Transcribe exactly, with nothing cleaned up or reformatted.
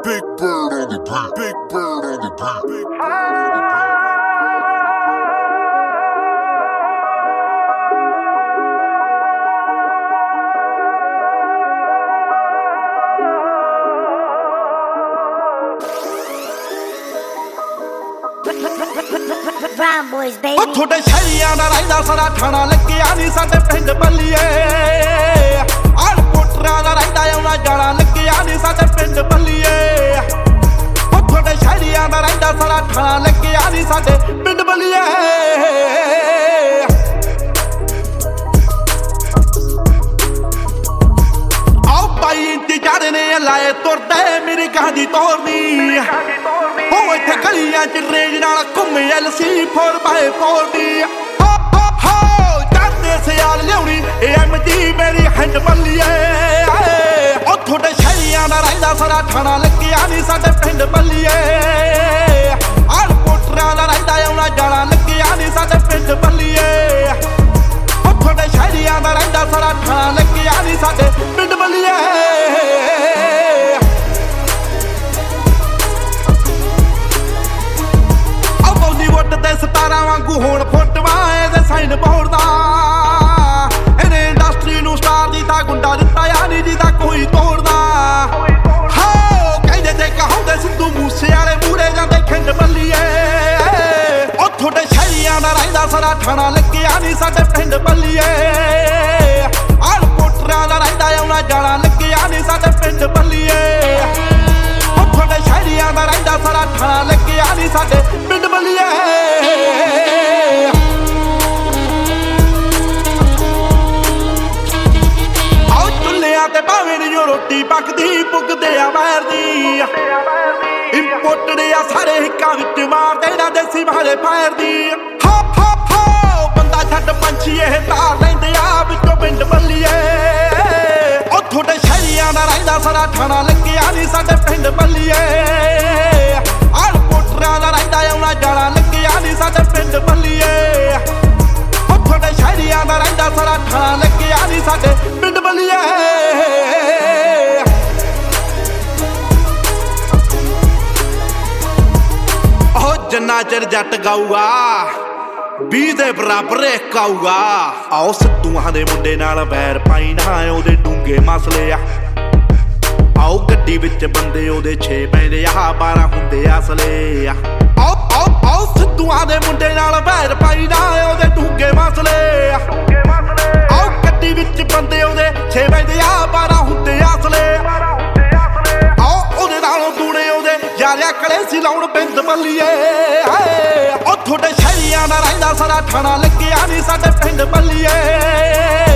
Big bird on the beat. Big bird on the beat. Big bird on the beat. Brown boys, baby. ਉਹ ਤੁਹਾਡੇ ਸ਼ਹਿਰੀਆਂ ਦਾ ਰਹਿੰਦਾ ਸਾਰਾ ਠਾਣਾ ਲੱਗਿਆ ਨਹੀਂ ਸਾਡੇ ਪਿੰਡ ਬੱਲੀਏ ਆਲ ਪੋਟਰਾਂ ਦਾ ਰਹਿੰਦਾ ਆਉਣਾ ਜਾਣਾ ਲੱਗਿਆ ਨਹੀਂ ਸਾਡੇ ਪਿੰਡ ਬੱਲੀਏ ਉਹ ਤੁਹਾਡੇ ਸ਼ਹਿਰੀਆਂ ਦਾ ਰਹਿੰਦਾ ਸਾਰਾ ਠਾਣਾ ਲੱਗਿਆ ਨਹੀਂ ਸਾਡੇ ਪਿੰਡ ਬੱਲੀਏ ਆਓ ਬਾਈ ਇੰਤਜ਼ਾਰ ਨੇ ਲਾਏ ਤੁਰਦੇ ਮੇਰੀ ਕਹਾਣੀ ਤੋਰਨੀ ਉਹ ਇੱਥੇ ਗਲੀਆਂ ਚ ਰੇਂਜ ਨਾਲ ਘੁੰਮੇ L C four by four ਦੀ ਹੋ ਹੋ ਹੋ ਜਾਂਦੇ ਸਿਆਲ ਲਿਆਉਣੀ ਐਮ ਜੀ ਮੇਰੀ ਹੈਂਡ ਬੱਲੀਏ ਉਹ ਤੁਹਾਡੇ ਸ਼ਹਿਰੀਆਂ ਦਾ ਰਹਿੰਦਾ ਸਾਰਾ ਠਾਣਾ ਲੱਗਿਆ ਨਹੀਂ ਸਾਡੇ ਪਿੰਡ ਬੱਲੀਏ ਆਲ ਪੋਟਰਾਂ ਦਾ ਰਹਿੰਦਾ ਆਉਣਾ ਜਾਣਾ ਲੱਗਿਆ ਨਹੀਂ ਸਾਡੇ ਪਿੰਡ ਬੱਲੀਏ ਉਹ ਤੁਹਾਡੇ ਸ਼ਹਿਰੀਆਂ ਦਾ ਰਹਿੰਦਾ ਸਾਰਾ ਠਾਣਾ ਲੱਗਿਆ ਨਹੀਂ ਸਾਡੇ ਪਿੰਡ ਬੱਲੀਏ ਤੇ ਸਤਾਰਾਂ ਵਾਂਗੂ ਹੁਣ ਫੋਟੋਆਂ ਇਹਦੇ ਸਾਈਨ ਬੋਰਡ ਦਾ ਇਹਨੇ ਇੰਡਸਟਰੀ ਨੂੰ ਸਟਾਰ ਦੀ ਤਾਂ ਗੁੰਡਾ ਦਿੱਤਾ ਆ ਨਹੀਂ ਜਿਹਦਾ ਕੋਈ ਤੋੜਦਾ ਹੋ ਕਹਿੰਦੇ ਤੇ ਕਹਾਉਂਦੇ ਸਿੱਧੂ ਮੂਸੇ ਵਾਲੇ ਮੂਰੇ ਜਾਂਦੇ ਖਿੰਡ ਬੱਲੀਏ ਉਹ ਤੁਹਾਡੇ ਸ਼ਹਿਰੀਆਂ ਦਾ ਰਹਿੰਦਾ ਸਾਰਾ ਠਾਣਾ ਲੱਗਿਆ ਨਹੀਂ ਸਾਡੇ ਪਿੰਡ ਬੱਲੀਏ ਆਲ ਪੋਟਰਾਂ ਦਾ ਰਹਿੰਦਾ ਆਉਣਾ ਜਾਣਾ ਲੱਗਿਆ ਨਹੀਂ ਸਾਡੇ ਪਿੰਡ ਬੱਲੀਏ ਉਹ ਤੁਹਾਡੇ ਸ਼ਹਿਰੀਆਂ ਦਾ ਰਹਿੰਦਾ ਸਾਰਾ ਠਾਣਾ ਲੱਗਿਆ ਨਹੀਂ ਸਾਡੇ ਪਿੰਡ ਬੱਲੀਏ ਤੇ ਭਾਵੇਂ ਨੀ ਰੋਟੀ ਪੱਕਦੀ ਪੁੱਗਦੇ ਆ ਵੈਰ ਦੀ ਇੰਪੋਰਟਡ ਆ ਸਾਰੇ ਹਿੱਕਾਂ ਵਿੱਚ ਮਾਰਦੇ ਨਾ ਦੇਸੀ ਵਾਲੇ ਫਾਇਰ ਦੀ ਹੋ ਹੋ ਹੋ ਬੰਦਾ ਛੱਡ ਪੰਛੀ ਇਹ ਤਾਰ ਲੈਂਦੇ ਆ ਵਿੱਚੋਂ ਪਿੰਡ ਬੱਲੀਏ ਉਹ ਤੁਹਾਡੇ ਸ਼ਹਿਰੀਆਂ ਦਾ ਰਹਿੰਦਾ ਸਾਰਾ ਠਾਣਾ ਲੱਗਿਆ ਨਹੀਂ ਸਾਡੇ ਪਿੰਡ ਬੱਲੀਏ ਆਲ ਪੋਟਰਾਂ ਦਾ ਰਹਿੰਦਾ ਆਉਣਾ ਜਾਣਾ ਲੱਗਿਆ ਨਹੀਂ ਸਾਡੇ ਪਿੰਡ ਬੱਲੀਏ ਉਹ ਤੁਹਾਡੇ ਸ਼ਹਿਰੀਆਂ ਦਾ ਰਹਿੰਦਾ ਸਾਰਾ ਠਾਣਾ ਲੱਗਿਆ ਨਹੀਂ ਸਾਡੇ ਪਿੰਡ ਬੱਲੀਏ ਜਿੰਨਾ ਚਿਰ ਜੱਟ ਗਾਊਗਾ ਵੀਹ ਦੇ ਬਰਾਬਰ ਇੱਕ ਆਊਗਾ ਆਓ ਸਿੱਧੂਆਂ ਦੇ ਮੁੰਡੇ ਨਾਲ ਵੈਰ ਪਾਈ ਨਾ ਉਹਦੇ ਡੂੰਗੇ ਮਸਲੇ ਆ ਆਓ ਗੱਡੀ ਵਿੱਚ ਬੰਦੇ ਉਹਦੇ ਛੇ ਪੈਂਦੇ ਆ ਬਾਰਾਂ ਹੁੰਦੇ ਅਸਲੇ ਆ ਆਓ ਆਓ ਆਓ ਸਿੱਧੂਆਂ ਦੇ ਮੁੰਡੇ ਨਾਲ ਵੈਰ ਪਾਈ ਨਾ ਉਹਦੇ ਡੂੰਗੇ ਮਸਲੇ ਆ ਆਓ ਗੱਡੀ ਵਿੱਚ ਬੰਦੇ ਉਹਦੇ ਛੇ ਪੈਂਦੇ ਆ ਬਾਰਾਂ ਹੁੰਦੇ ਅਸਲੇ ਆਓ ਉਹਦੇ ਨਾਲੋਂ ਦੂਣੇ ਉਹਦੇ ਯਾਰਿਆ ਕਲੇ ਸੀ ਲਾਉਣ ਬਿੰਦ ਬੱਲੀਏ ਉਹ ਤੁਹਾਡੇ ਸ਼ਹਿਰੀਆਂ ਦਾ ਰਹਿੰਦਾ ਸਾਰਾ ਠਾਣਾ ਲੱਗਿਆ ਨਹੀਂ ਸਾਡੇ ਪਿੰਡ ਬੱਲੀਏ